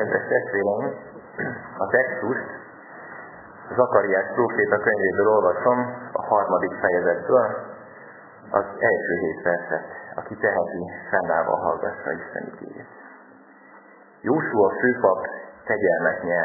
Kedves testvéreim, a textust Zakariás próféta könyvéből olvasom, a 3. fejezetből, az első 7 verset. Aki teheti, fennállva hallgassa Isten igéjét. Jósua főpap kegyelmet nyer.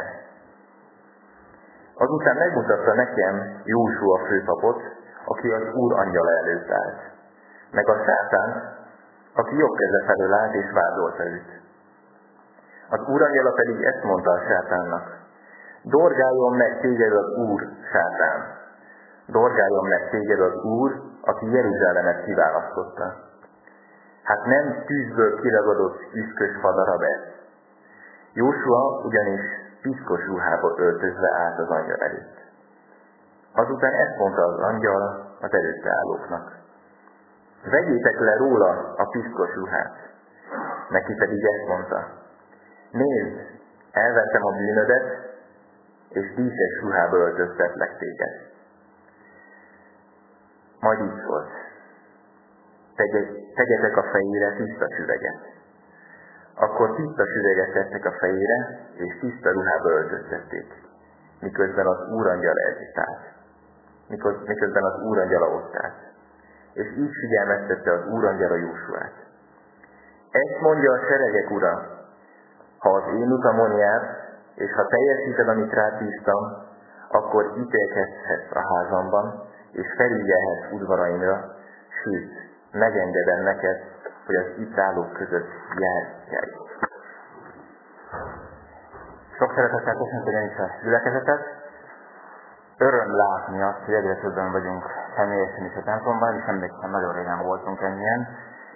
Azután megmutatta nekem Jósua főpapot, aki az Úr angyala előtt állt, meg a sátánt, aki jobb keze felől állt és vádolta őt. Az Úr angyala pedig ezt mondta a sátánnak: dorgáljon meg téged az Úr, sátán! Dorgáljon meg téged az Úr, aki Jeruzsálemet kiválasztotta. Hát nem tűzből kiragadott üszkös fadarab ez. Jósua ugyanis piszkos ruhába öltözve állt az angyal előtt. Azután ezt mondta az angyal az előtte állóknak: vegyétek le róla a piszkos ruhát. Neki pedig ezt mondta: nézd, elvettem a bűnödet, és díszes ruhába öltöztetlek téged. Majd így szólt: tegyetek a fejére tiszta süveget. Akkor tiszta süveget tettek a fejére, és tiszta ruhába öltöztették, miközben az Úr angyala együtt állt. Miközben az Úr angyala ott állt. És így figyelmeztette az Úr angyala Jósuát: ezt mondja a seregek Ura, ha az én utamon jársz, és ha teljesíted, amit rád bíztam, akkor ítélkezhetsz a házamban, és felügyelhetsz udvaraimra, sőt, megengedem neked, hogy az itt állók között járj. Sok szeretettel köszöntöm is a gyülekezetet. Öröm látni azt, hogy egyre többen vagyunk személyesen is a templomban, és emlékszem, nagyon régen voltunk ennyien.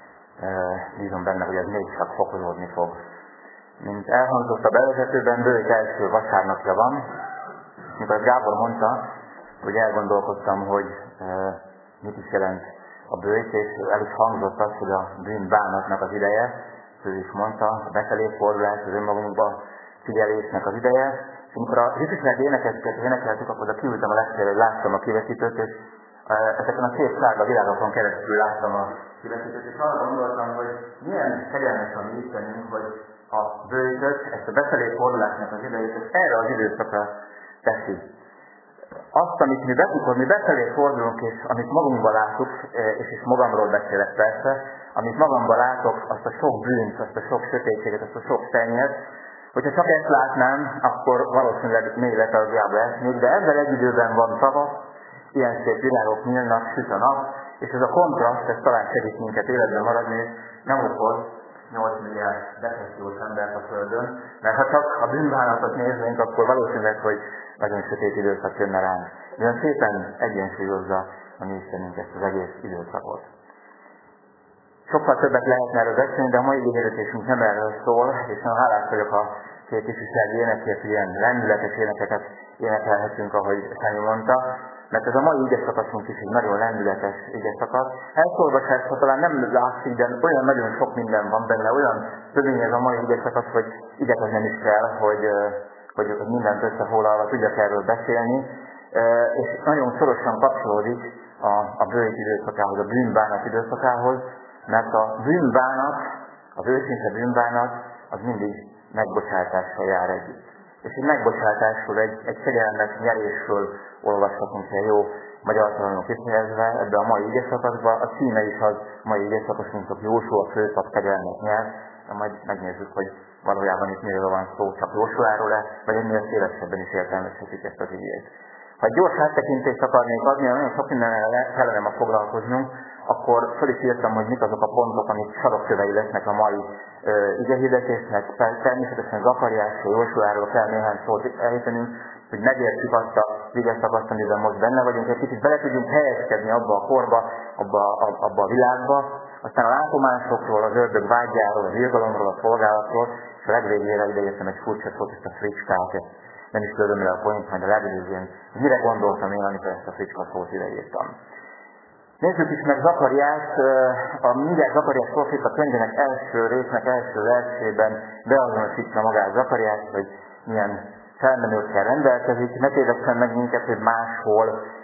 Bízom benne, hogy ez még csak fokozódni fog. Mint elhangzott a bevezetőben, bőjt első vasárnapja van. Mikor Gábor mondta, hogy elgondolkoztam, hogy mit is jelent a bőjt, és el is hangzott az, hogy a bűnbánatnak az ideje, ő is mondta, a befelé fordulás, az önmagunkba figyelésnek az ideje. És amikor a ifjúsági énekeket énekeltük, akkor oda kiültem a legfelé, hogy láttam a kivetítőt, és ezeken a szép sárga virágokon keresztül láttam a kivetítőt, és arra gondoltam, hogy milyen kegyelmes a mi Istenünk, hogy a bőjtöt, ezt a befelé fordulásnak az idejét, és erre az időszakra teszi. Azt, amit mi befelé fordulunk, és amit magunkban látok, és magamról beszélek persze, amit magamban látok, azt a sok bűnt, azt a sok sötétséget, azt a sok szennyet, hogyha csak ezt látnám, akkor valószínűleg mély letargiába esnék, de ezzel egy időben van tavasz, ilyen szép világok nyílnak, süt a nap, és ez a kontraszt, ez talán segít minket életben maradni, és nem okoz 8 milliárd depressziós embert a Földön, mert ha csak a bűnbánatot néznénk, akkor valószínűleg, hogy nagyon sötét időszak jönne ránk. Olyan szépen egyensúlyozza a mi Istenünk ezt az egész időszakot. Sokkal többet lehetne erről beszélni, de a mai hirdetésünk nem erről szól, és nagyon hálás vagyok a két ifjúsági énekért, hogy ilyen lendületes énekeket énekelhetünk, ahogy Sanyi mondta, mert ez a mai igeszakaszunk is egy nagyon lendületes igeszakasz. Elszolvasásra talán nem látszik, de olyan nagyon sok minden van benne, olyan tömény ez a mai igeszakasz, hogy igyekeznem is kell, hogy mindent összefoglalva tudjak erről beszélni, és nagyon szorosan kapcsolódik a bőjt időszakához, a bűnbánat időszakához, mert a bűnbánat, az őszinte bűnbánat, az mindig megbocsátással jár együtt. És egy megbocsátásról, egy kegyelmes nyerésről olvashatunk el jó magyartalanul kifejezve ebbe a mai igeszakaszba. A címe is az mai igeszakaszunknak Jósua főpap kegyelmet nyer. Majd megnézzük, hogy valójában itt miről van szó, csak Jósuáról-e, vagy ennél szélesebben is értelmezhetjük ezt az igét. Ha egy gyors áttekintést akarnék adni, nagyon sok mindenre kellene ma foglalkoznunk, akkor föl is írtam, hogy mik azok a pontok, amik sarokkövei lesznek a mai igehirdetésnek. Természetesen Zakariásról, Jósuáról kell néhány szót ejtenünk, hogy megértsük azt a igeszakaszt, amiben most benne vagyunk, egy kicsit bele tudjunk helyezkedni abba a korba, abba a világba, aztán a látomásokról, az ördög vágyáról, az irgalomról, a szolgálatról, és a legvégére ideértem egy furcsa szót, ezt a fricskát, nem is tudom, mire a point, majd a legvégén. Mire gondoltam én, amikor ezt a fricska szót ideírtam. Nézzük is meg Zakariást, mindjárt Zakariás próféta könyvének első résznek első versében beazonosítja magát Zakariást, hogy milyen felmenőkkel rendelkezik. Ne tévesszem meg minket, hogy máshol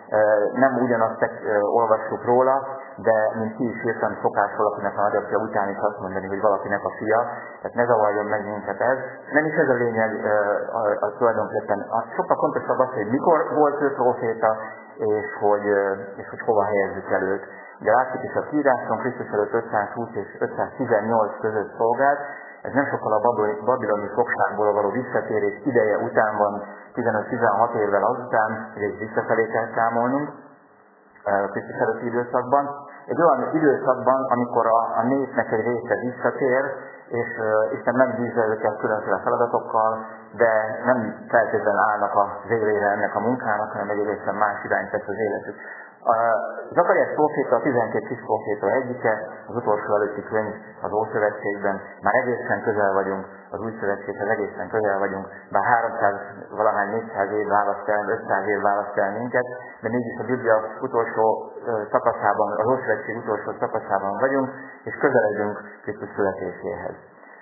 Nem ugyanazt olvassuk róla, de mint ki is írtam, szokás valakinek a nagyapja után is azt mondani, hogy valakinek a fia, tehát ne zavarjon meg minket ez. Nem is ez a lényeg tulajdonképpen. Sokkal fontosabb az, hogy mikor volt ő proféta, és hogy hova helyezzük el őt. De látszik is a kiíráson, Krisztus előtt 520 és 518 között szolgált, ez nem sokkal a babiloni fogságból való visszatérés ideje után van, 15-16 évvel azután, hogy egy visszafelé kell számolnunk Krisztus előtti időszakban. Egy olyan időszakban, amikor a népnek egy része visszatér, és Isten megbízza őket különféle feladatokkal, de nem feltétlenül állnak az élére ennek a munkának, hanem egészen más irányt tesz az életük. Zakariás próféta, a 12 kis próféta egyike, az utolsó előtti könyv az Ószövetségben, már egészen közel vagyunk, az Új Szövetséghez egészen közel vagyunk, bár 300 valahány 400 év választ el, 500 év választ el minket, de mégis a Biblia utolsó szakaszában, az Ószövetség utolsó szakaszában vagyunk, és közeledünk Krisztus születéséhez.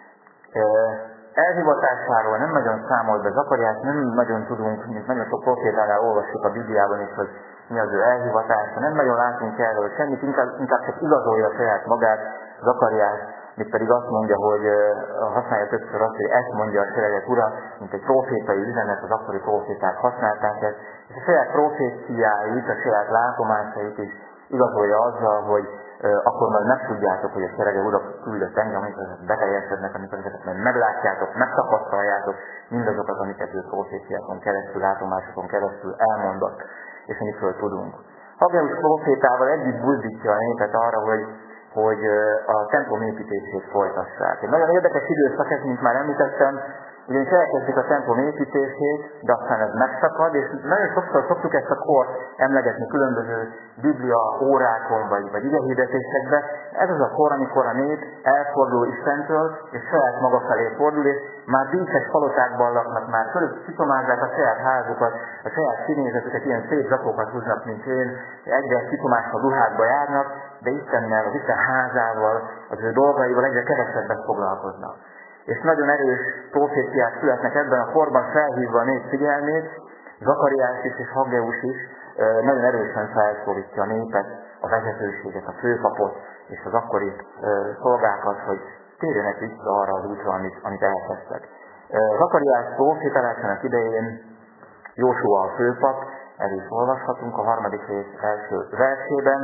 Elhivatásáról nem nagyon számol be Zakariás, nem nagyon tudunk, mint nagyon sok profétánál olvassuk a Bibliában is, hogy mi az ő elhivatása, nem nagyon látunk erről semmit, inkább csak igazolja saját magát Zakariás, mint pedig azt mondja, hogy használja többször azt, hogy ezt mondja a seregek ura, mint egy profétai üzenet, az akkori proféták használták ezt, és a saját proféciáit, a saját látomásait is igazolja azzal, hogy akkor majd megtudjátok, hogy a serege ura küldött engem, amikor ezek beteljesednek, amikor ezeket majd meglátjátok, megtapasztaljátok mindazokat, amiket ő proféciákon keresztül, látomásokon keresztül elmondott, és amikről tudunk. Haggeus profétával együtt buzdítja a népet arra, hogy a templom építését folytassák. Egy nagyon érdekes időszak ez, mint már említettem, ugyanis elkezdjük a templom építését, de aztán ez megszakad, és nagyon sokszor szoktuk ezt a kort emlegetni különböző biblia órákon, vagy igehirdetésekben. Ez az a kor, amikor a nép elfordul Istentől, és saját maga felé fordul, és már díszes palotákban laknak, már fölött kitomázzák a saját házukat, a saját színézetüket, ilyen szép zakókat húznak, mint én, egyre kitomással ruhákba járnak, de Istennel, az Isten házával, az ő dolgaival egyre kevesebbet foglalkoznak. És nagyon erős proféciák születnek ebben a korban, felhívva a nép figyelmét, Zakariás is és Haggeus is nagyon erősen felszólítja a népet, a vezetőséget, a főpapot és az akkori szolgákat, hogy térjenek vissza arra az útra, amit elkezdtek. Zakariás profétalásának idején Jósua a főpap, erről is olvashatunk a 3. rész első versében,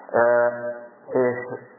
és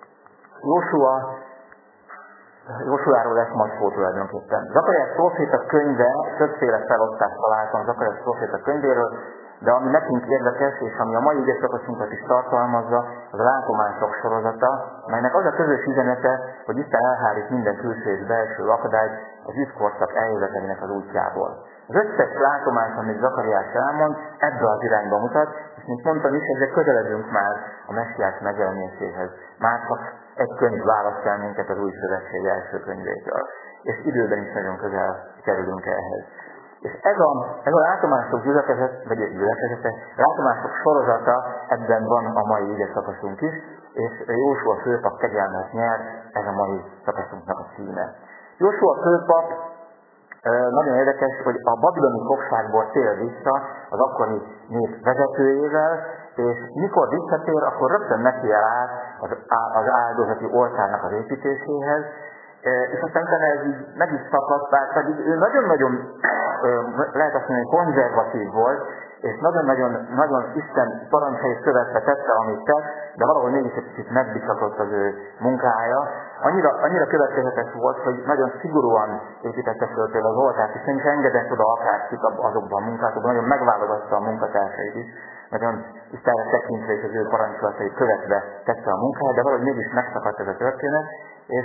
Jósuáról lesz majd szó tulajdonképpen. Zakariás próféta könyve, többféle felosztást találtam Zakariás próféta könyvéről, de ami nekünk érdekes, és ami a mai időszakaszunkat is tartalmazza, az a látomások sorozata, melynek az a közös üzenete, hogy Isten elhárít minden külső és belső akadályt az üdvkorszak eljövetelének az útjából. Az összes látomás, amit Zakariás elmond, ebbe az irányba mutat, és mint mondtam is, ezzel közeledünk már a Messiás megjelenéséhez. Már csak egy könyv választ el minket az Új Szövetség első könyvétől. És időben is nagyon közel kerülünk ehhez. És ez a látomások gyülekezete, látomások sorozata, ebben van a mai ige szakaszunk is, és Jósua főpap kegyelmet nyer, ez a mai szakaszunknak a címe. Jósua főpap nagyon érdekes, hogy a babiloni fogságból tér vissza az akkori nép vezetőjével, és mikor visszatér, akkor rögtön neki át az áldozati oltárnak az építéséhez, és aztán ez így meg is szakadt, bár pedig ő nagyon-nagyon, lehet azt mondani, konzervatív volt, és nagyon Isten parancsait követve tette, amit tett, de valahol mégis egy kicsit megbiszatott az ő munkája. Annyira következetes volt, hogy nagyon szigorúan építette föl például az oltárt, és nem is engedett oda akárkit azokban a munkákban, nagyon megválogatta a munkatársait is, nagyon Istenre tekintve és az ő parancsolatait követve tette a munkáját, de valahogy mégis megszakadt ez a történet, és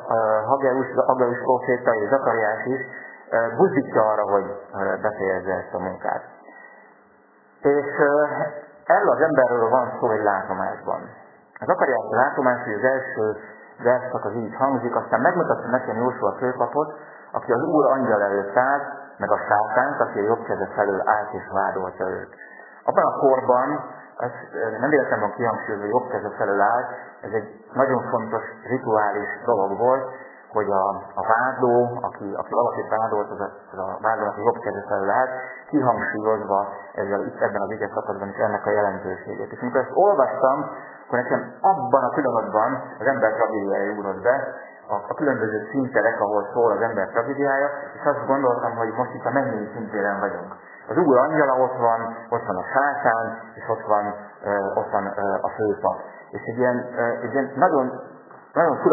Haggeus próféta és Zakariás is buzdítja arra, hogy befejezze ezt a munkát. És erről az emberről van szó egy látomásban. Az Zakariás látomás, hogy az első verszak az így hangzik, aztán megmutatta nekem Jósua főpapot, aki az Úr angyal előtt állt, meg a sátánt, aki a jobb keze felől állt és vádolta őt. Abban a korban, nem véletlenül van kihangsúlyozva, hogy jobb keze felől állt, ez egy nagyon fontos rituális dolog volt, hogy a vádló, aki valakit vádolt, az a vádolati jobb keze felől állt, kihangsúlyozva ezzel itt ebben az igeszakaszban is ennek a jelentőségét. És amikor ezt olvastam, akkor nekem abban a pillanatban az ember tragédiája ugrott be, a különböző színterek, ahol szól az ember tragédiája, és azt gondoltam, hogy most itt a mennyei szintéren vagyunk. Az Úr angyala ott van a sátán, és ott van a főpap. És egy ilyen nagyon fura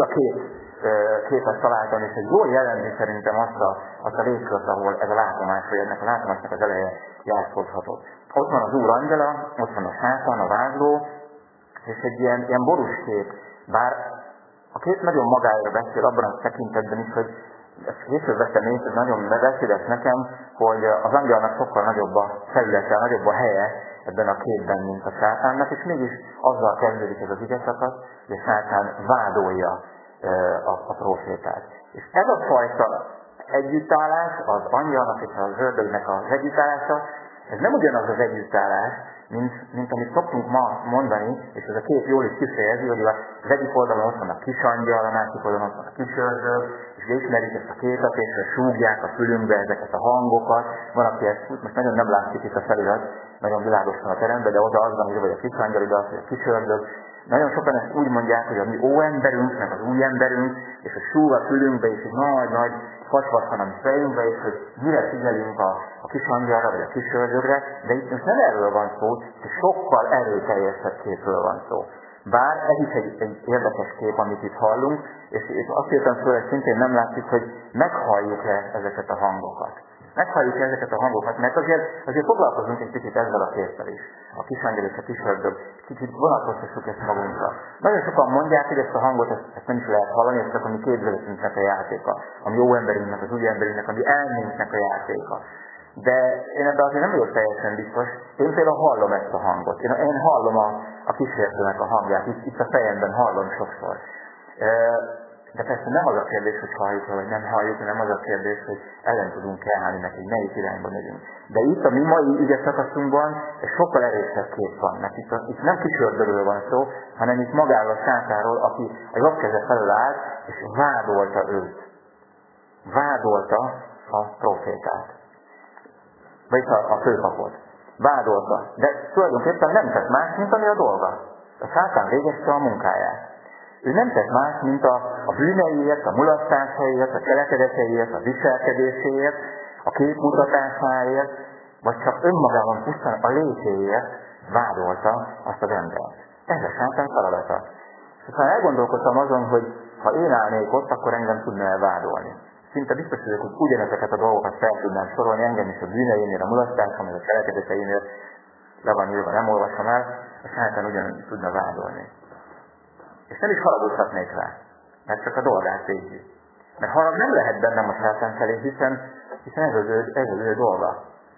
képet találtam, és egy jól jelenti szerintem azt a légkört, ahol ez a látomás, vagy ennek a látomásnak az eleje játszódhatott. Ott van az Úr angyala, ott van a sátán, a vádló, és egy ilyen borús kép, bár a kép nagyon magára beszél abban a tekintetben is, hogy ezt később vettem észre, hogy nagyon beszédes nekem, hogy az angyalnak sokkal nagyobb a felülete, nagyobb a helye ebben a képben, mint a sátánnak, és mégis azzal kezdődik ez az igeszakasz, hogy a sátán vádolja a prófétát. És ez a fajta együttállás, az angyalnak és az ördögnek az együttállása, ez nem ugyanaz az együttállás, mint amit szoktunk ma mondani, és ez a kép jól is kifejezi, hogy az egyik oldalon ott van a kis angyal, a másik oldalon ott van a kis ördög, és ismerik ezt a képet, és súgják a fülünkbe ezeket a hangokat. Van, aki ezt most nagyon nem látszik itt a felirat, nagyon világosan a teremben, de oda az van, hogy a kis angyal, ide az, hogy a kis ördög. Nagyon sokan ezt úgy mondják, hogy a mi óemberünk, meg az új emberünk, és a súg a fülünkbe, és egy nagy fasvasz van a fejünkbe, és hogy mire figyelünk a kis angyalra, vagy a kis ördögre, de itt most nem erről van szó, de sokkal erőteljesebb képről van szó. Bár ez is egy érdekes kép, amit itt hallunk, és azt írtam föl, hogy szintén nem látszik, hogy meghalljuk-e ezeket a hangokat. Meghalljuk ezeket a hangokat, mert azért foglalkozunk egy kicsit ezzel a képpel is. A kis angyal és a kis ördög. Kicsit vonatkoztassuk ezt magunkra. Nagyon sokan mondják, hogy ezt a hangot ezt nem is lehet hallani, ez csak a mi képzeletünknek a játéka. A mi jó emberünknek, az új emberünknek, a mi elménknek a játéka. De én ebben azért nem vagyok teljesen biztos. Én például hallom ezt a hangot. Én hallom a kísértőnek a hangját. Itt a fejemben hallom sokszor. De persze nem az a kérdés, hogy halljuk, vagy nem halljuk, nem az a kérdés, hogy ellen tudunk állni neki, hogy melyik irányba megyünk. De itt a mi mai ügyeszakaszunkban egy sokkal erősebb kép van. Mert itt nem kis ördögről van szó, hanem itt magáról a sátáról, aki a jobb keze felől állt, és vádolta őt. Vádolta a profétát. Vagyis a főpapot. Vádolta. De tulajdonképpen nem tett más, mint ami a dolga. A sátán végezte a munkáját. Ő nem tett más, mint a bűneiért, a mulasztásaiért, a cselekedeteiért, a viselkedéséért, a képmutatásáért, vagy csak önmagában pusztán a létéért vádolta azt az embert. Ez a sátán feladata. És aztán elgondolkodtam azon, hogy ha én állnék ott, akkor engem tudna elvádolni. Szinte biztos vagyok, hogy ugyanezeket a dolgokat fel tudnám sorolni, engem is a bűneimért, a mulasztásomért, a cselekedeteimért, le van írva, nem olvasom el, a sátán ugyanúgy tudna vádolni. És nem is haragudhatnék rá, mert csak a dolgát végzi. Mert harag nem lehet bennem a sátán felé, hiszen ez az ő dolga.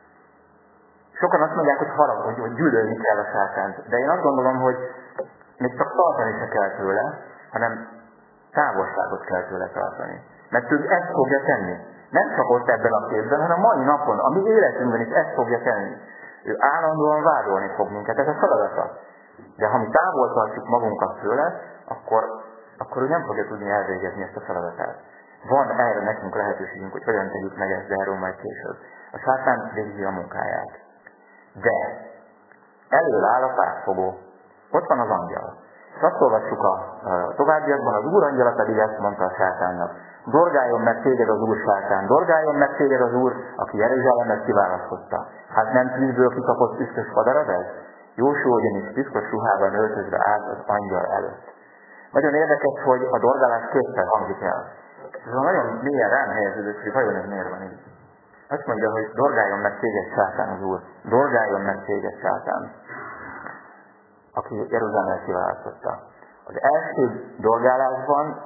Sokan azt mondják, hogy gyűlölni kell a sátánt, de én azt gondolom, hogy még csak tartani se kell tőle, hanem távolságot kell tőle tartani. Mert ő ezt fogja tenni. Nem csak ott ebben a képben, hanem a mai napon, a mi életünkben is ezt fogja tenni. Ő állandóan vádolni fog minket, ez a feladata. De ha mi távol tartjuk magunkat tőle, akkor ő nem fogja tudni elvégezni ezt a feladatát. Van erre nekünk lehetőségünk, hogy hogyan tegyük meg ezt, de erről majd később. A sátán végzi a munkáját. De elől áll a pártfogó. Ott van az angyal. És azt olvassuk a továbbiakban, az Úr angyala pedig ezt mondta a sátánnak. Dorgáljon meg téged az Úr, sátán, dorgáljon meg téged az Úr, aki Jeruzsálemet kiválasztotta. Hát nem tűzből kikapott üszkös fadarab ez? Jósó ugyanis piszkos ruhában öltözve állt az angyal előtt. Nagyon érdekes, hogy a dorgálás kétszer hangzik el. Ez a nagyon mélyen rám helyeződött, hogy vajon ez miért van így. Azt mondja, hogy dorgáljon meg téged, sátán az Úr. Dorgáljon meg téged, sátán, aki Jeruzsálemet kiválasztotta. Az első dorgálásban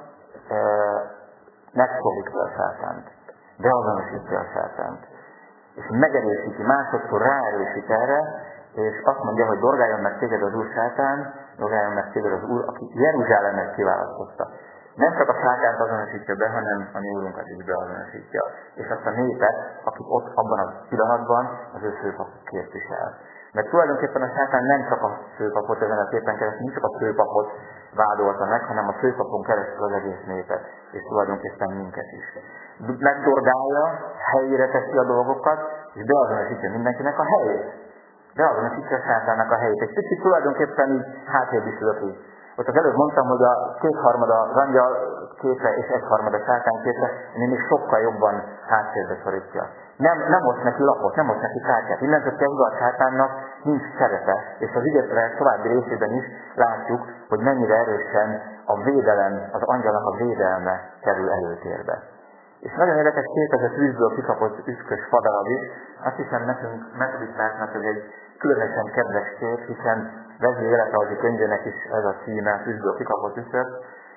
megszólítja a sátánt. Beazonosítja a sátánt. És megerősíti, másodszor ráerősít erre, és azt mondja, hogy dorgáljon meg téged az Úr, sátán, dorgáljon meg téged az Úr, aki Jeruzsálemet kiválasztotta. Nem csak a sátánt azonosítja be, hanem a mi Úrunkat is beazonosítja. És azt a népet, akik ott abban a pillanatban az ő főpapot képvisel. Mert tulajdonképpen a sátán nem csak a főpapot ezen a képen keresztül, nem csak a főpapot vádolta meg, hanem a főpapon keresztül az egész népet, és tulajdonképpen minket is. Megdorgálja, helyére teszi a dolgokat, és beazonosítja mindenkinek a helyét. Beazonosítja a sátánnak a helyét. Egy picit tulajdonképpen így hátrébb is löki. Ott az előbb mondtam, hogy a kétharmada az angyal képe és egyharmada sátán képe, én még sokkal jobban háttérbe szorítja. Nem osz neki lapot, nem osz neki kártyát. Innentől kezdve a sátánnak nincs szerepe, és az ügyetlen további részében is látjuk, hogy mennyire erősen a védelem, az angyalnak a védelme kerül előtérbe. És nagyon érdekes kép ez a tűzből kikapott üszkös fadarab is. Azt hiszem nekünk metodistáknak ez egy különösen kedves kép, hiszen Wesley életrajzi könyvének is ez a címe, a tűzből kikapott üszök.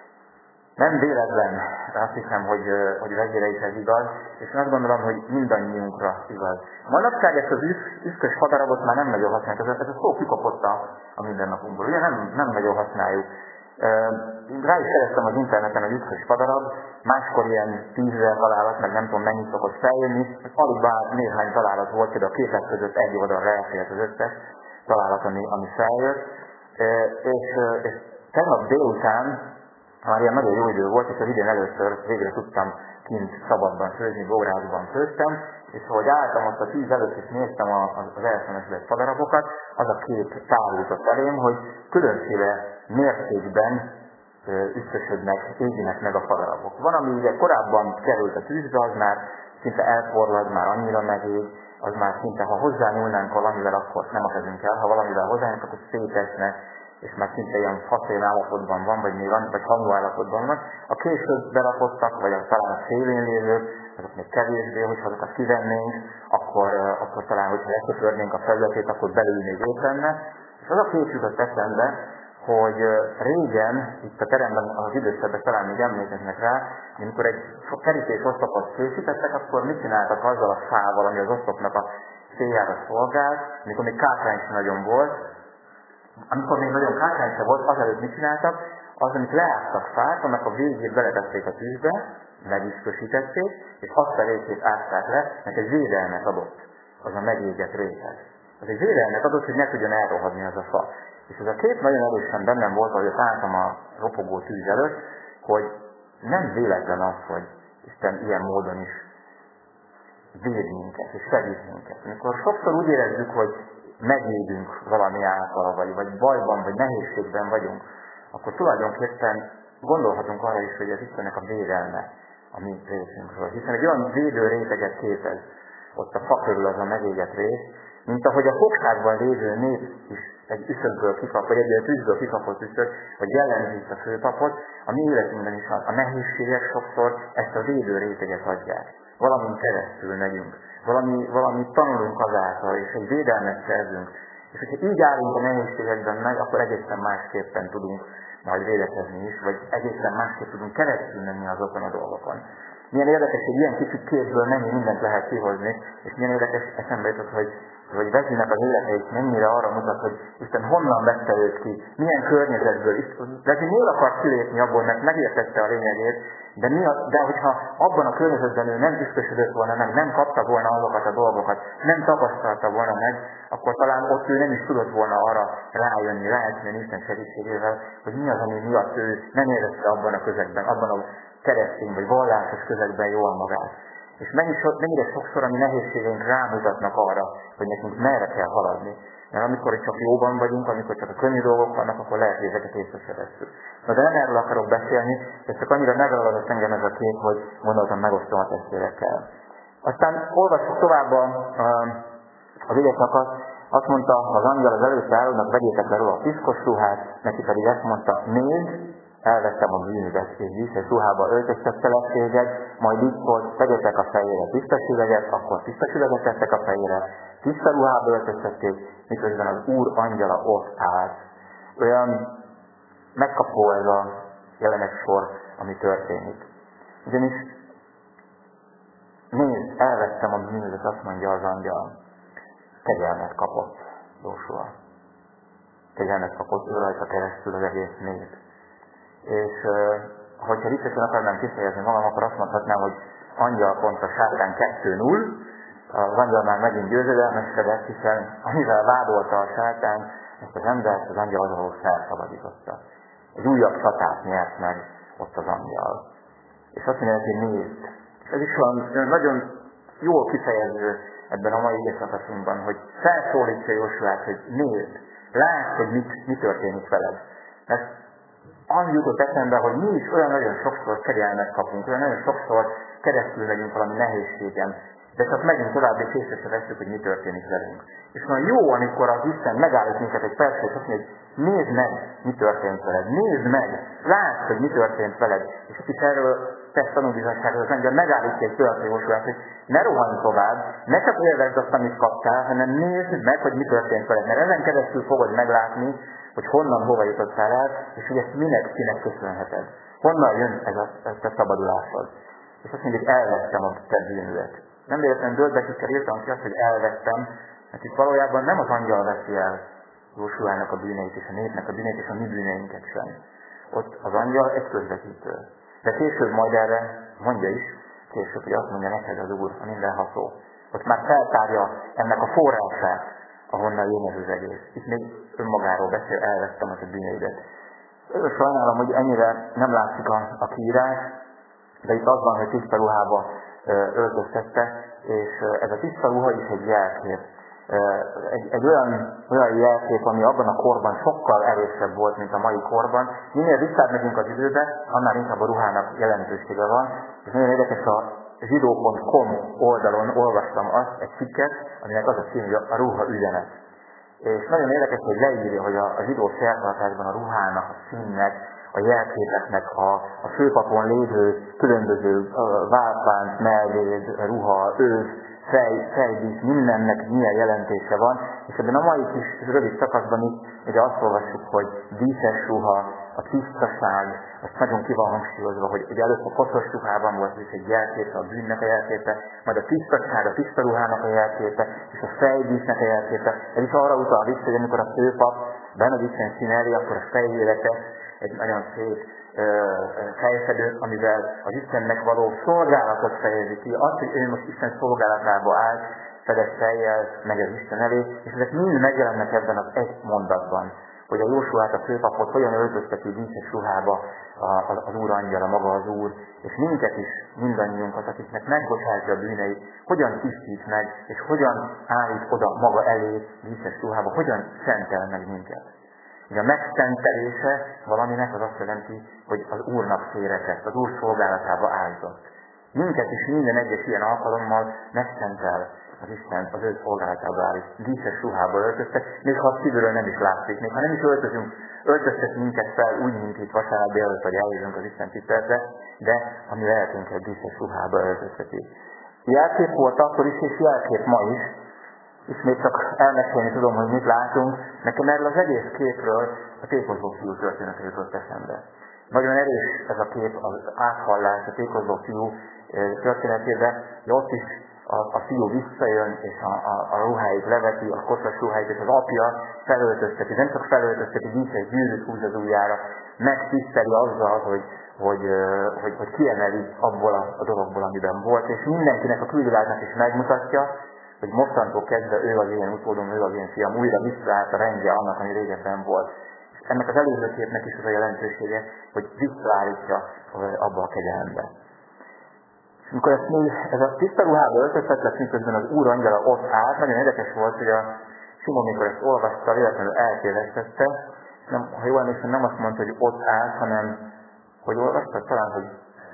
Nem véletlen, azt hiszem, hogy Wesleyre is ez igaz, és azt gondolom, hogy mindannyiunkra igaz. Manapság ezt az üszkös fadarabot már nem nagyon használjuk, ez a szó kikapott a mindennapunkból, ugye nem nagyon használjuk. Én rá is kerestem az interneten, hogy üszkös fadarab, máskor ilyen 10 000 találat, meg nem tudom mennyit szokott feljönni, alig bár néhány találat volt, hogy a képek között egy oldalra elfért az összes találat, ami feljött. És tegnap délután már ilyen nagyon jó idő volt, és az idén először végre tudtam kint szabadban főzni, bórászban főztem, és ahogy álltam ott a tűz előtt, és néztem az elszemesült fadarabokat, az a kép tárultott elém, hogy különféle mértékben üszkösödnek, égnek meg a fadarabok. Van, ami ugye korábban került a tűzbe, az már szinte elforlad, már annyira megég, az már szinte, ha hozzányúlnánk valamivel, akkor nem a kezünk el, ha valamivel hozzányúlnánk, akkor szétesne, és már szinte ilyen faszén állapotban van, vagy hangú állapotban van. A később berakottak, vagy talán a szélén lévők, azok még kevésbé, hogyha azokat kivennénk, akkor talán, hogyha lekötörnénk a felületét, akkor belül még épp lenne. És az a kép jutott eszembe, hogy régen, itt a teremben az idősebbek talán még emlékeznek rá, amikor egy kerítés oszlopot készítettek, akkor mit csináltak azzal a fával, ami az oszlopnak a céljára szolgált, amikor még kátrány sem nagyon volt. Amikor még nagyon kátrány sem volt, azelőtt mit csináltak? Az, amit leáztak fát, annak a végét beletették a tűzbe, megüszkösítették, és azt a részét ázták le, mert egy védelmet adott, az a megégett réteg. Az egy védelmet adott, hogy ne tudjon elrohadni az a fa. És ez a kép nagyon erősen bennem volt, ahogy álltam a ropogó tűz előtt, hogy nem véletlen az, hogy Isten ilyen módon is véd minket, és segít minket. Amikor sokszor úgy érezzük, hogy megégünk valami által, vagy bajban, vagy nehézségben vagyunk, akkor tulajdonképpen gondolhatunk arra is, hogy ez Istennek a védelme a mi részünkről. Hiszen egy olyan védő réteget képez ott a fa körül az a megégett rész, mint ahogy a fogságban lévő nép is egy üszökből kikap, vagy egy tűzből kikapott üszök, vagy jellemzi a főpapot, a mi életünkben is a nehézségek sokszor ezt a védő réteget adják. Valamin keresztül megyünk, valamit tanulunk azáltal, és egy védelmet szerzünk. És hogyha így állunk a nehézségekben meg, akkor egészen másképpen tudunk majd védekezni is, vagy egészen másképp tudunk keresztül menni azokon a dolgokon. Milyen érdekes, hogy ilyen kicsit képből mennyi mindent lehet kihozni, és milyen érdekes eszembe jutott, hogy Wesleynek az életeit mennyire arra mutat, hogy Isten honnan vette őt ki, milyen környezetből. Wesley miért akart kilépni abból, mert megértette a lényegét, de hogyha abban a környezetben ő nem üszkösödött volna meg, nem kapta volna azokat a dolgokat, nem tapasztalta volna meg, akkor talán ott ő nem is tudott volna arra rájönni Isten segítségével, hogy mi az, ami miatt ő nem érezte abban a közegben, abban a keresztény vagy vallásos közegben jól magát. És mennyire sokszor a mi nehézségeink rámutatnak arra, hogy nekünk merre kell haladni. Mert amikor csak jóban vagyunk, amikor csak a könnyű dolgok vannak, akkor lehet, hogy ezeket észre se vesszük. Na de nem erről akarok beszélni, ez csak annyira megragadott engem ez a kép, hogy gondoltam, megosztom a testvérekkel. Aztán olvassuk tovább az igeszakasz, azt mondta az angyal az előtte állónak, vegyétek le róla a piszkos ruhát, neki pedig ezt mondta, nézd, elvettem a bűnödet, és díszes ruhába öltöztettelek, majd így volt, tegyetek a fejére tisztasüveget, akkor tisztasüveget tettek a fejére, tiszta ruhába öltöztették, miközben az Úr angyala ott állt. Olyan megkapó ez a jelenet sor, ami történik. Ugyanis nézd, elvettem a bűnödet, azt mondja az angyal. Kegyelmet kapott Jósua. Kegyelmet kapott ő rajta keresztül az egész nép. És hogyha viccesen akarnám kifejezni magam, akkor azt mondhatnám, hogy angyal kontra sátán 2-0, az angyal már megint győzedelmeskedett, hiszen amivel vádolta a sátán, ezt az embert az angyal az, ahol felszabadította. Egy újabb csatát nyert meg ott az angyal. És azt mondja, hogy nézd. És ez is van nagyon jól kifejező ebben a mai igeszakaszunkban, hogy felszólítsa Jósuát, hogy nézd, lásd, hogy mi történik veled. Mert az jutott eszembe, hogy mi is olyan nagyon sokszor kegyelmet kapunk, olyan nagyon sokszor keresztül megyünk valami nehézségen, de csak megyünk tovább, és észre se veszük, hogy mi történik velünk. És van jó, amikor az Isten megállít minket egy percre, és azt mondja, hogy nézd meg, mi történt veled. Nézd meg, lásd, hogy mi történt veled. És itt is erről tesz tanúbizonyságot, az ember megállítja egy pillanatra Jósuát, hogy ne rohanj tovább, ne csak élvezd azt, amit kaptál, hanem nézd meg, hogy mi történt veled. Mert ezen keresztül fogod meglátni, hogy honnan, hova jutottál el, és hogy ezt kinek köszönheted. Honnan jön ez a szabadulásod. És azt mondja, hogy elvettem a te bűnödet. Nem véletlenül döldbetűkkel írtam ki azt, hogy elvettem, mert itt valójában nem az angyal veszi el Jósuának a bűneit és a népnek a bűneit és a mi bűneinket sem. Ott az angyal egy közvetítő. De később majd erre mondja is, később, hogy azt mondja neked az Úr, a mindenható. Ott már feltárja ennek a forrását, ahonnan jön ez az egész. Itt még önmagáról beszél, elvettem az a bűneidet. Sajnálom, hogy ennyire nem látszik a kiírás, de itt az van, hogy tiszta ruhába öltöztette, és ez a tiszta ruha is egy jelkép. Egy olyan jelkép, ami abban a korban sokkal erősebb volt, mint a mai korban. Minél visszább megyünk az időbe, annál inkább a ruhának jelentősége van. És nagyon érdekes, a zsidó.com oldalon olvastam azt, egy cikket, aminek az a cím, hogy a ruha üzenet. És nagyon érdekes, hogy leírja, hogy a zsidó szertartásban a ruhának, a színnek, a jelképeknek, a főpapon lévő különböző váltványt, mellvéd, ruha, ősz, fejdísz, mindennek milyen jelentése van, és ebben a mai kis rövid szakaszban is ugye azt olvassuk, hogy díszes ruha, a tisztaság, azt nagyon ki van hangsúlyozva, hogy ugye előtt a koszos ruhában volt is egy jelképe, a bűnnek a jelképe, majd a tisztaság, a tiszta ruhának a jelképe, és a fejdísznek a jelképe. Ez is arra utal vissza, hogy amikor a főpap Benedikten színeli, akkor a fejére egy nagyon szép fejfedő, amivel az Istennek való szolgálatot fejezi ki. Azt, hogy ő most Isten szolgálatába áll, fedett fejjel, megy az Isten elé, és ezek mind megjelennek ebben az egy mondatban, hogy a Jósuát, a főpapot hogyan öltözteti díszes ruhába az Úr angyala, maga az Úr, és minket is, mindannyiunkat, akiknek megbocsátja a bűneit, hogyan tisztít meg, és hogyan állít oda maga elé díszes ruhába, hogyan szentel meg minket. Ugye a megszentelése valaminek az azt jelenti, hogy az Úrnak félretett, az Úr szolgálatába állított. Minket is minden egyes ilyen alkalommal megszentel az Isten, az ő szolgálatába állít. Díszes ruhába öltöztek, még ha a szívről nem is látszik, még ha nem is öltöztet minket fel úgy, mint itt vasárnap délelőtt, hogy eljövünk az Isten tiszteletre, de ami lehetünk egy díszes ruhába öltözteti. Jelkép volt akkor is, és jelkép ma is. Ismét csak elmesélni tudom, hogy mit látunk. Nekem erről az egész képről a tékozló fiú története jutott eszembe. Nagyon erős ez a kép, az áthallás a tékozló fiú történetében, de ott is a fiú visszajön, és a ruháit leveti, a koszos ruháit, és az apja felöltözteti, nem csak felöltözteti, díszes gyűrűt húz az ujjára, megtiszteli azzal, hogy kiemeli abból a dologból, amiben volt, és mindenkinek, a külvilágnak is megmutatja, hogy mostantól kezdve ő az én utódom, ő az én fiam, újra visszaállt a rendje annak, ami régebben volt. És ennek az előző képnek is az a jelentősége, hogy visszaállítja abba a kegyelembe. És amikor ez a tiszta ruhába öltöztet lesz, miközben az Úr angyala ott állt, nagyon érdekes volt, hogy a Simon, mikor ezt olvasta, véletlenül eltévesztette, ha jól emlékszem, nem azt mondta, hogy ott állt, hanem, hogy olvasta, talán, hogy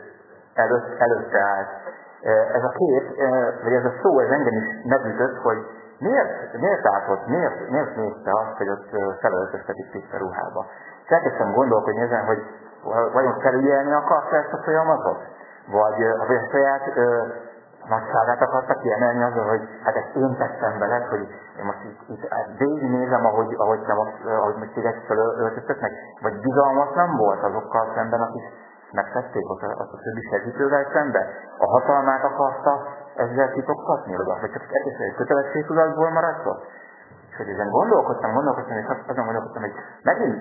előtte állt. Ez a kép, vagy ez a szó, ez engem is megütött, hogy miért állt ott, miért nézte azt, hogy ott felöltöztetik tiszta ruhába. És elkezdtem gondolkodni ezen, hogy vajon felügyelni akarta ezt a folyamatot? Vagy a saját nagyságát akarta kiemelni azon, hogy hát ezt én tettem veled, hogy én most itt végignézem, ahogy most téged felöltöztetnek, vagy bizalmatlan volt azokkal szemben, akik megtették a többi segítővel szembe? A hatalmát akarta ezzel titoktatni? Vagy csak egy kötelességtudatból maradt ott? És hogy ezen gondolkodtam, és azon gondolkodtam, hogy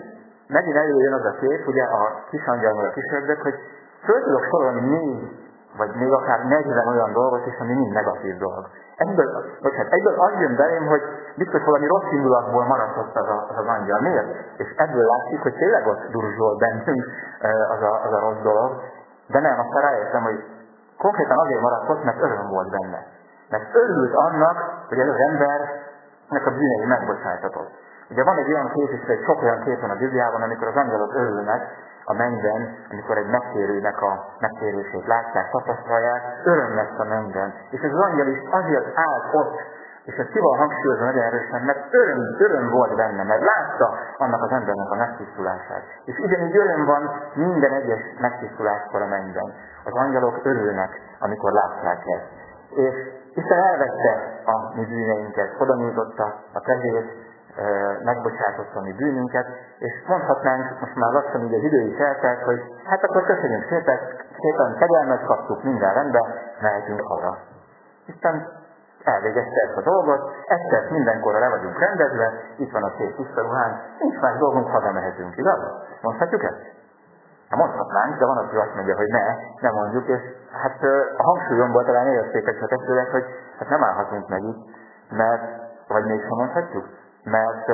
megint előjön az a kép, ugye a kis angyalmal a kis ördög, hogy föl tudok sorolni 4 vagy még akár 40 olyan dolgot is, ami mind negatív dolog. Egyből az jön belém, hogy biztos valami rossz indulatból maradt ott az angyal. Miért? És ebből látszik, hogy tényleg ott durzsol bennünk az a rossz dolog. De nem, aztán rájöttem, hogy konkrétan azért maradt ott, mert öröm volt benne. Mert örült annak, hogy ez az embernek a bűnei megbocsájtatott. Ugye van egy olyan kép is, hogy sok olyan kép van a Bibliában, amikor az angyalok örülnek a mennyben, amikor egy megtérőnek a megtérését látják, tapasztalják, öröm lesz a mennyben. És ez az angyal is azért állt ott, és ezt ki van hangsúlyozva nagyon erősen, mert öröm volt benne, mert látta annak az embernek a megtisztulását. És ugyanígy öröm van minden egyes megtisztuláskor a mennyben. Az angyalok örülnek, amikor látják ezt. És Isten elvette a mi bűneinket, oda nyújtotta a kezét, megbocsátotta a mi bűnünket, és mondhatnánk, most már lassan így az idő is eltelt, hogy hát akkor köszönjük szépen kegyelmet kaptuk, minden rendben, mehetünk haza. Isten elvégezte ezt a dolgot, ezt mindenkorra le vagyunk rendezve, itt van a szép tiszta ruhánk, nincs más dolgunk, hazamehetünk, igaz? Mondhatjuk ezt? Hát mondhatnánk, de van, aki azt mondja, hogy ne mondjuk, és hát a hangsúlyomból talán érezték a testőrek, hogy hát nem állhatunk meg itt, mert, vagy mégsem mondhatjuk, mert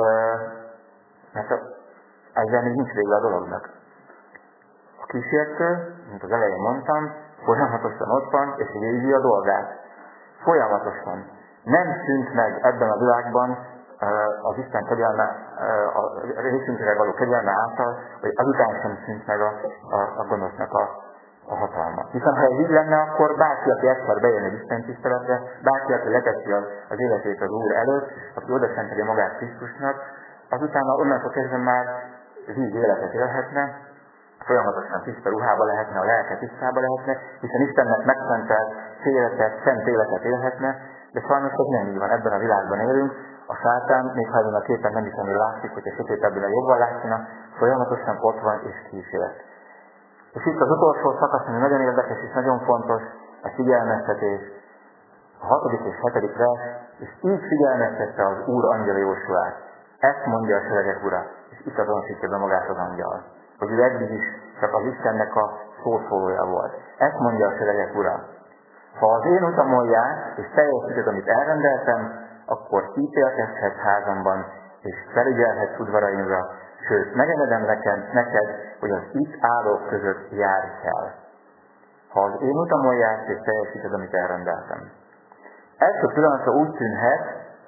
ezzel még nincs vége a dolognak. A kísértő, mint az elején mondtam, folyamatosan ott van, és végzi a dolgát. Folyamatosan. Nem szűnt meg ebben a világban az Isten kegyelme, a részünkre való kegyelme által, hogy azután sem szűnt meg a gonosznak a hatalma. Hiszen ha ez így lenne, akkor bárki, aki egyszer bejön egy Isten tiszteletre, bárki, aki leteszi az életét az Úr előtt, aki oda szenteli magát Krisztusnak, azután onnantól kezdve már víg életet élhetne, folyamatosan tiszta ruhába lehetne, a lelke tisztába lehetne, hiszen Istennek megszentelt szent életet élhetne, de sajnos ez nem így van, ebben a világban élünk. A sátán, még ha ezen a képen nem is annyira látszik, hogyha sötétebből jobban látszana, folyamatosan ott van és kísért. És itt az utolsó szakasz, ami nagyon érdekes és nagyon fontos, a figyelmeztetés, a 6. és 7. vers, és így figyelmeztette az Úr angyala Jósuát. Ezt mondja a seregek Ura, és itt azonosítja be magát az angyal, hogy ő eddig is csak az Istennek a szószólója volt. Ezt mondja a seregek Ura. Ha az én utamon jársz, és teljesíted, amit elrendeltem, akkor ítélkezhetsz házamban, és felügyelhetsz udvaraimra, sőt, megengedem neked, hogy az itt állók között járj el. Ha az én utamon jársz, és teljesíted, amit elrendeltem. Első pillanatra úgy tűnhet,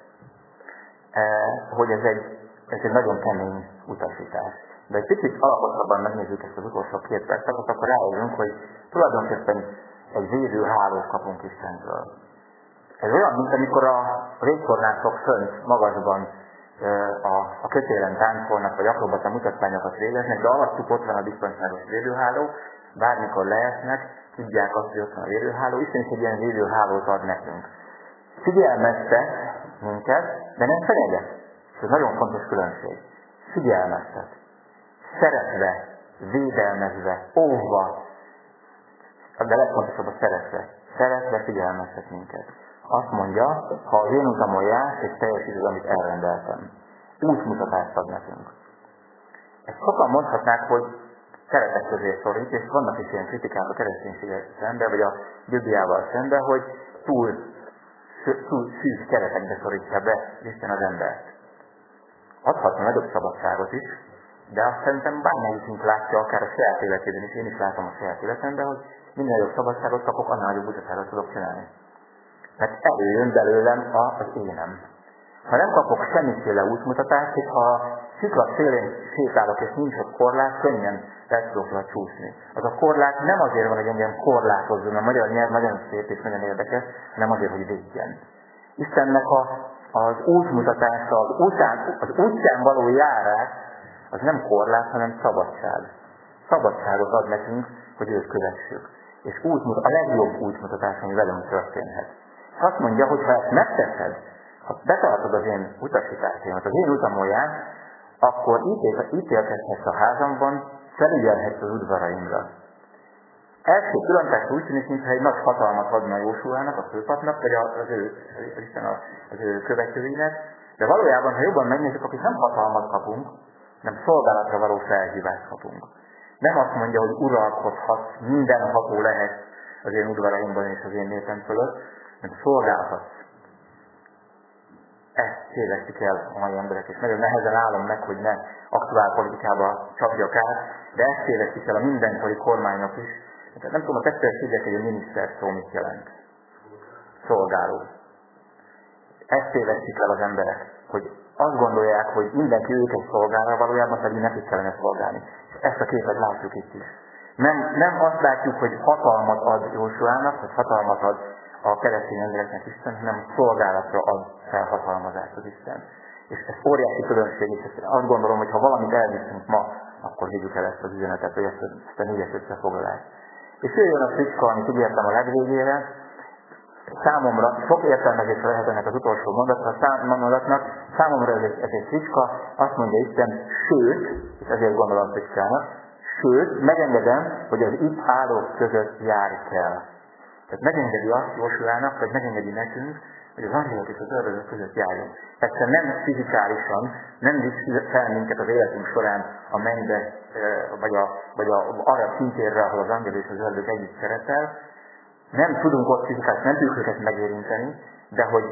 hogy ez egy nagyon kemény utasítás. De egy picit alaposabban megnézzük ezt az utolsó 2 percet, akkor rájövünk, hogy tulajdonképpen egy védőhálót kapunk Istentől. Ez olyan, mint amikor a végtornászok fönt magasban a kötélen táncolnak, vagy akrobata mutatványokat végeznek, de alattuk ott van a biztonságos védőháló, bármikor leesnek, tudják azt, hogy ott van a védőháló, Isten is egy ilyen védőhálót ad nekünk. Figyelmeztet minket, de nem fenyeget. És ez nagyon fontos különbség. Figyelmeztet. Szeretve, védelmezve, óvva, de legfontosabb a szeretve. Szeretve figyelmeztet minket. Azt mondja, ha az én utamon jársz, és teljesíted, amit elrendeltem. Útmutatást ad nekünk. Ezt sokan mondhatnák, hogy keretek közé szorít, és vannak is ilyen kritikák a kereszténységgel szemben, vagy a Bibliával szemben, hogy túl szűk keretekbe szorítja be Isten az embert. Adhatna nagyobb szabadságot is, de azt szerintem bármelyikünk látja, akár a saját életében is, én is látom a saját életemben, hogy minél nagyobb szabadságot kapok, annál nagyobb utaságot tudok csinálni. Mert előjön belőlem az énem. Ha nem kapok semmiféle útmutatást, és ha szikla szélén sétálok, és nincs ott korlát, könnyen el tudok csúszni. Az a korlát nem azért van, hogy engem korlátozzon, a magyar nyelv nagyon szép és nagyon érdekes, hanem azért, hogy védjen. Istennek az útmutatása, az útján való járás, az nem korlát, hanem szabadság. Szabadságot ad nekünk, hogy őt kövessük. És a legjobb útmutatás, ami velünk történhet. És azt mondja, hogy ha ezt megteszed, ha betartod az én utasításomat, az én utamon jársz, akkor ítélkezhetsz a házamban, felügyelhetsz az udvaraimra. Első pillantásra úgy tűnik, mintha egy nagy hatalmat adna Jósuának, a főpapnak, vagy az ő követőinek, de valójában, ha jobban megnézzük, akkor nem hatalmat kapunk, nem szolgálatra való felhívást kapunk. Nem azt mondja, hogy uralkodhatsz, mindenható lehet az én udvaraimban és az én népem fölött, mert szolgálhatsz. Ezt tévesztik el a mai emberek, és nagyon nehezen állom meg, hogy ne aktuál politikába csapjak át, de ezt tévesztik el a mindenkori kormányok is. Tehát nem tudom, a tettős ügyek, hogy a miniszter szó mit jelent. Szolgáló. Ezt tévesztik el az emberek, hogy azt gondolják, hogy mindenki őket szolgálja, valójában pedig nekik kellene szolgálni. És ezt a képet látjuk itt is. Nem azt látjuk, hogy hatalmat ad Jósuának, hogy hatalmat ad a keresztény embereknek Isten, hanem szolgálatra ad felhatalmazást az Isten. És ez óriási különbség, és azt gondolom, hogy ha valamit elviszünk ma, akkor hívjuk el ezt az üzenetet, vagy ezt a négyes összefoglalást. És jöjjön a fricska, amit ígértem a legvégére. Számomra, sok értelmezésre lehet ennek az utolsó mondatnak, számomra ez egy fricska, azt mondja Isten, sőt, és ezért gondolom fricskának, sőt, megengedem, hogy az itt állók között járj kell. Tehát megengedi azt Jósuának, vagy megengedi nekünk, hogy az angyalok és az ördögök között járjunk. Persze nem fizikálisan, nem visz fel minket az életünk során a mennybe, vagy arra szintérre, ahol az angyal és az ördög együtt szeretel. Nem tudunk ott fizikálisan, nem tudjuk őket megérinteni, de hogy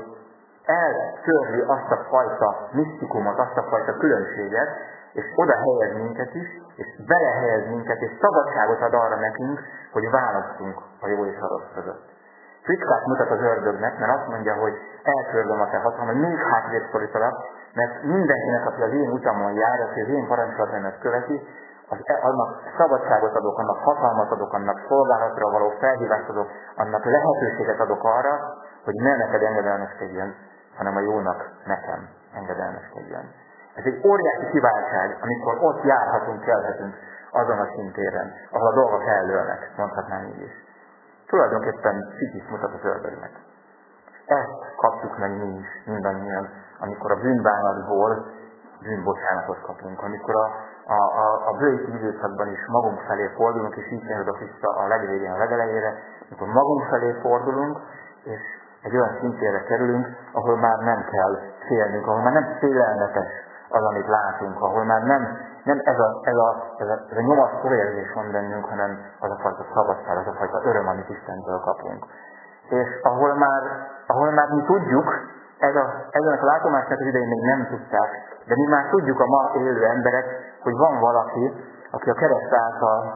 eltörli azt a fajta misztikumot, azt a fajta különbséget, és oda helyez minket is, és belehelyez minket, és szabadságot ad arra nekünk, hogy válasszunk a jó és a rossz között. Fricskát mutat az ördögnek, mert azt mondja, hogy eltörlöm a te hatalmat, még hátrébb szorítalak, mert mindenkinek, aki az én utamon jár, aki az én parancsolataimat követi, annak szabadságot adok, annak hatalmat adok, annak szolgálatra való felhívást adok, annak lehetőséget adok arra, hogy ne neked engedelmeskedjön, hanem a jónak nekem engedelmeskedjön. Ez egy óriási kiváltság, amikor ott járhatunk, kelhetünk azon a szintéren, ahol a dolgok ellőnek, mondhatnám így is. Tulajdonképpen Fitis mutat az ördögnek. Ezt kapjuk meg mi is, mindannyian, amikor a bűnbánatból bűnbocsánatot kapunk, amikor a bőti időszakban is magunk felé fordulunk, és így jönök vissza a legvégén, a legelejére, amikor magunk felé fordulunk, és egy olyan szintére kerülünk, ahol már nem kell félnünk, ahol már nem félelmetes az, amit látunk, ahol már nem ez a nyomasztó érzés van bennünk, hanem az a fajta szabadság, az a fajta öröm, amit Istentől kapunk. És ahol már mi tudjuk, ezen a látomásnak az idején még nem tudták, de mi már tudjuk a ma élő emberek, hogy van valaki, aki a kereszt által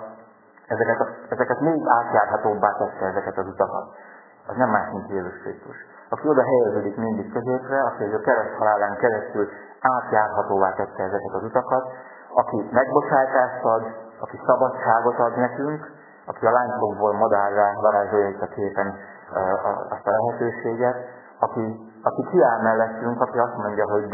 ezeket még átjárhatóbbá tette ezeket az utakat. Az nem más, mint Jézus Krisztus. Aki oda helyeződik mindig középre, aki a kereszt halálán keresztül átjárhatóvá tette ezeket az utakat, aki megbocsátást ad, aki szabadságot ad nekünk, aki a láncokból madárrá varázsolja itt a képen azt a lehetőséget, aki kiáll mellettünk, aki azt mondja, hogy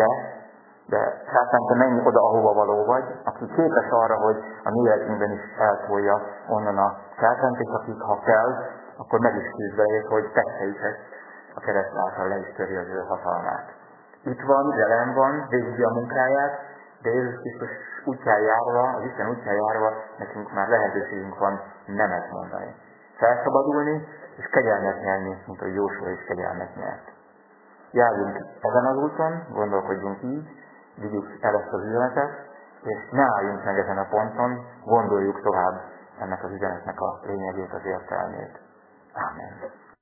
de sátán, te menj oda, ahova való vagy, aki képes arra, hogy a mi életünkben is eltolja onnan a sátánt, és akik, ha kell, akkor meg is küzdeljék, hogy tesze is ezt a kereszt által le is töri az ő hatalmát. Itt van, velem van, végzi a munkáját, de Jézus Krisztus útján járva, az Isten útján járva, nekünk már lehetőségünk van nemet mondani. Felszabadulni, és kegyelmet nyerni, mint ahogy Jósua is kegyelmet nyert. Járjunk ezen az úton, gondolkodjunk így, vigyük el ezt az üzenetet, és ne álljunk meg ezen a ponton, gondoljuk tovább ennek az üzenetnek a lényegét, az értelmét. Amen.